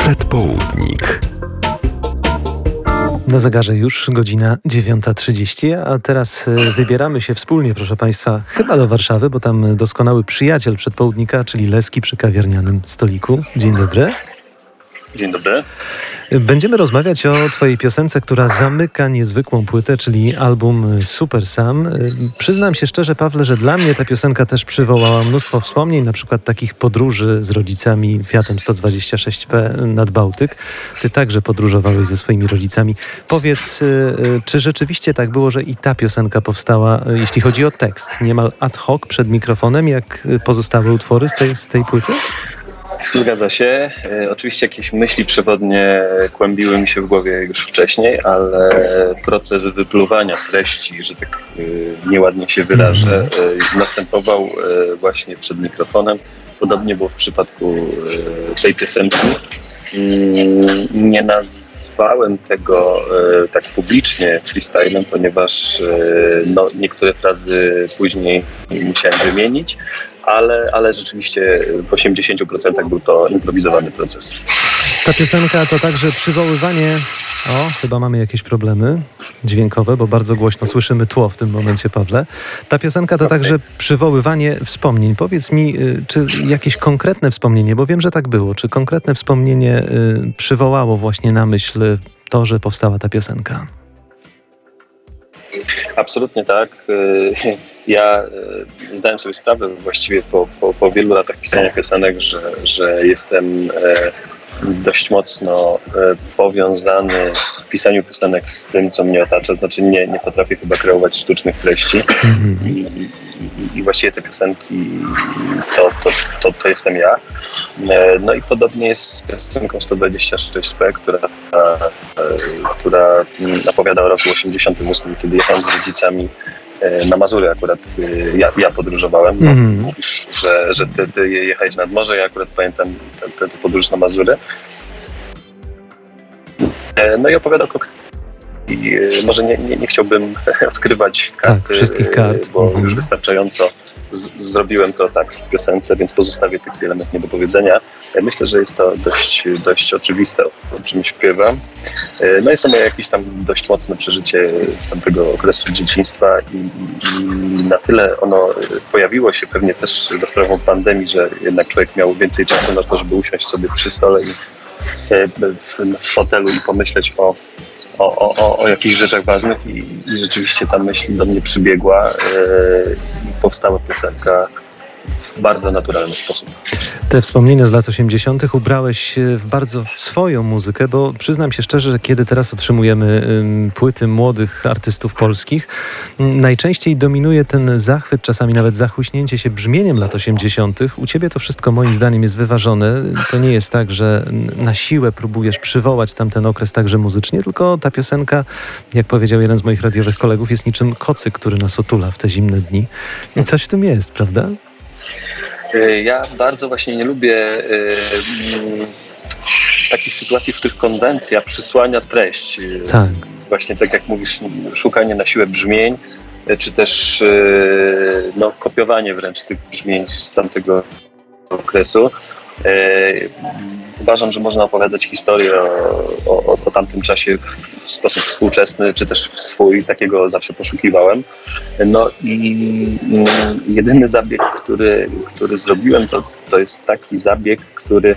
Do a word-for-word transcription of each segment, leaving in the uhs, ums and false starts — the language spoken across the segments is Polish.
Przedpołudnik. Na zegarze już godzina dziewiąta trzydzieści, a teraz wybieramy się wspólnie, proszę Państwa, chyba do Warszawy, bo tam doskonały przyjaciel Przedpołudnika, czyli Leski przy kawiarnianym stoliku. Dzień dobry. Dzień dobry. Będziemy rozmawiać o Twojej piosence, która zamyka niezwykłą płytę, czyli album Super Sam. Przyznam się szczerze, Pawle, że dla mnie ta piosenka też przywołała mnóstwo wspomnień, na przykład takich podróży z rodzicami Fiatem sto dwadzieścia sześć P nad Bałtyk. Ty także podróżowałeś ze swoimi rodzicami. Powiedz, czy rzeczywiście tak było, że i ta piosenka powstała, jeśli chodzi o tekst, niemal ad hoc przed mikrofonem, jak pozostałe utwory z tej, z tej płyty? Zgadza się. E, oczywiście jakieś myśli przewodnie kłębiły mi się w głowie już wcześniej, ale proces wypluwania treści, że tak e, nieładnie się wyrażę, e, następował e, właśnie przed mikrofonem. Podobnie było w przypadku e, tej piosenki. Mm, nie nazwałem tego e, tak publicznie freestylem, ponieważ e, no, niektóre frazy później musiałem wymienić. Ale, ale rzeczywiście w osiemdziesięciu procentach był to improwizowany proces. Ta piosenka to także przywoływanie... O, chyba mamy jakieś problemy dźwiękowe, bo bardzo głośno słyszymy tło w tym momencie, Pawle. Ta piosenka to okay. także przywoływanie wspomnień. Powiedz mi, czy jakieś konkretne wspomnienie, bo wiem, że tak było, czy konkretne wspomnienie y, przywołało właśnie na myśl to, że powstała ta piosenka? Absolutnie tak. Ja zdałem sobie sprawę właściwie po, po, po wielu latach pisania piosenek, że, że jestem dość mocno powiązany w pisaniu piosenek z tym, co mnie otacza. Znaczy nie, nie potrafię chyba kreować sztucznych treści. Mm-hmm. I, i, I właściwie te piosenki to, to, to, to jestem ja. No i podobnie jest z piosenką sto dwadzieścia sześć P, która, która opowiada o roku osiemdziesiątym ósmym, kiedy jechałem z rodzicami na Mazury. Akurat ja, ja podróżowałem. No, mm. Mówisz, że, że ty, ty jechałeś nad morze. Ja akurat pamiętam tę podróż na Mazury. No i opowiada o I może nie, nie, nie chciałbym odkrywać karty, tak, wszystkich kart, bo mhm. już wystarczająco z, zrobiłem to tak w piosence, więc pozostawię taki element niedopowiedzenia. Myślę, że jest to dość, dość oczywiste, o czym śpiewam. No jest to moje jakieś tam dość mocne przeżycie z tamtego okresu dzieciństwa i, i na tyle ono pojawiło się pewnie też za sprawą pandemii, że jednak człowiek miał więcej czasu na to, żeby usiąść sobie przy stole i w, w fotelu i pomyśleć o O, o, o jakichś rzeczach ważnych i, i rzeczywiście ta myśl do mnie przybiegła yy, i powstała piosenka w bardzo naturalny sposób. Te wspomnienia z lat osiemdziesiątych ubrałeś w bardzo swoją muzykę, bo przyznam się szczerze, że kiedy teraz otrzymujemy ym, płyty młodych artystów polskich, ym, najczęściej dominuje ten zachwyt, czasami nawet zachłyśnięcie się brzmieniem lat osiemdziesiątych. U ciebie to wszystko moim zdaniem jest wyważone. To nie jest tak, że na siłę próbujesz przywołać tamten okres także muzycznie, tylko ta piosenka, jak powiedział jeden z moich radiowych kolegów, jest niczym kocyk, który nas otula w te zimne dni. I coś w tym jest, prawda? Ja bardzo właśnie nie lubię y, y, takich sytuacji, w których konwencja przysłania treść. Tak. Właśnie tak jak mówisz, szukanie na siłę brzmień, czy też y, no, kopiowanie wręcz tych brzmień z tamtego okresu. Y, uważam, że można opowiadać historię o, o, o tamtym czasie w sposób współczesny, czy też swój, takiego zawsze poszukiwałem. No i jedyny zabieg, który, który zrobiłem, to, to jest taki zabieg, który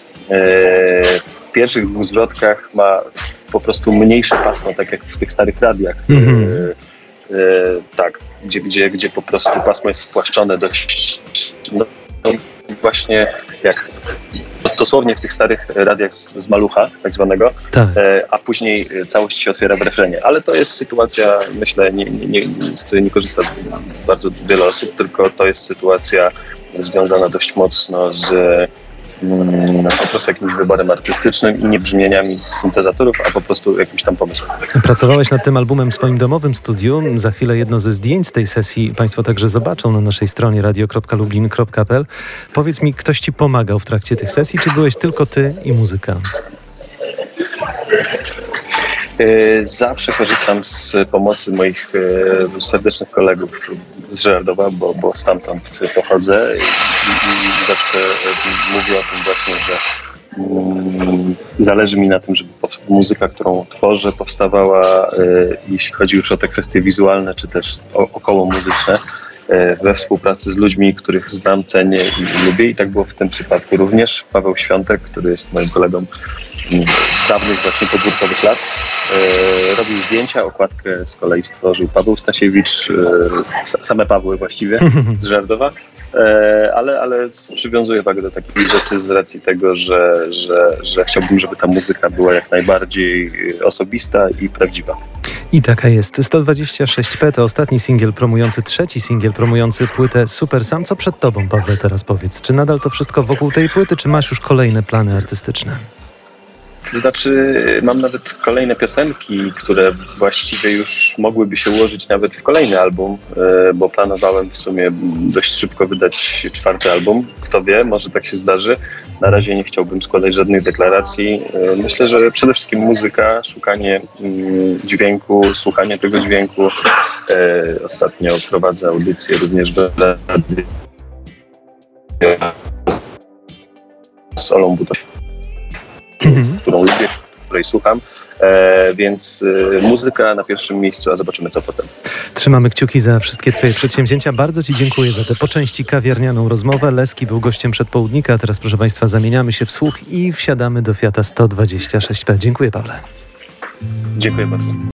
w pierwszych dwóch zwrotkach ma po prostu mniejsze pasmo, tak jak w tych starych radiach. Mm-hmm. Tak, gdzie, gdzie, gdzie po prostu pasmo jest spłaszczone dość... No, no właśnie jak dosłownie w tych starych radiach z, z malucha tak zwanego, tak. E, a później całość się otwiera w refrenie. Ale to jest sytuacja, myślę, nie, nie, nie, z której nie korzysta bardzo wiele osób, tylko to jest sytuacja związana dość mocno z mm, po prostu jakimś wyborem artystycznym i nie brzmieniami z syntezatorów, a po prostu jakimś tam pomysłem. Pracowałeś nad tym albumem w swoim domowym studiu. Za chwilę jedno ze zdjęć z tej sesji Państwo także zobaczą na naszej stronie radio kropka lublin kropka p l. Powiedz mi, ktoś Ci pomagał w trakcie tych sesji, czy byłeś tylko Ty i muzyka? Zawsze korzystam z pomocy moich serdecznych kolegów z Żerardowa, bo, bo stamtąd pochodzę i, i zawsze mówię o tym właśnie, że zależy mi na tym, żeby muzyka, którą tworzę, powstawała, jeśli chodzi już o te kwestie wizualne, czy też około muzyczne, we współpracy z ludźmi, których znam, cenię i lubię. I tak było w tym przypadku również. Paweł Świątek, który jest moim kolegą z dawnych właśnie podwórkowych lat, robił zdjęcia, okładkę z kolei stworzył Paweł Stasiewicz, same Pawły właściwie z Żerdowa, ale, ale przywiązuję wagę do takich rzeczy z racji tego, że, że, że chciałbym, żeby ta muzyka była jak najbardziej osobista i prawdziwa. I taka jest. sto dwadzieścia sześć P to ostatni singiel promujący, trzeci singiel promujący płytę Super Sam. Co przed tobą, Pawle, teraz powiedz? Czy nadal to wszystko wokół tej płyty, czy masz już kolejne plany artystyczne? To znaczy, mam nawet kolejne piosenki, które właściwie już mogłyby się ułożyć nawet w kolejny album, bo planowałem w sumie dość szybko wydać czwarty album. Kto wie, może tak się zdarzy. Na razie nie chciałbym składać żadnych deklaracji. Myślę, że przede wszystkim muzyka, szukanie dźwięku, słuchanie tego dźwięku. Ostatnio prowadzę audycję również do rady z Olą Butowską, Mhm. którą lubię, której słucham, e, więc e, muzyka na pierwszym miejscu, a zobaczymy co potem. Trzymamy kciuki za wszystkie twoje przedsięwzięcia. Bardzo ci dziękuję za tę po części kawiarnianą rozmowę. Leski był gościem przedpołudnika, a teraz, proszę państwa, zamieniamy się w słuch i wsiadamy do Fiata sto dwadzieścia sześć P. Dziękuję, Pawle. Dziękuję bardzo.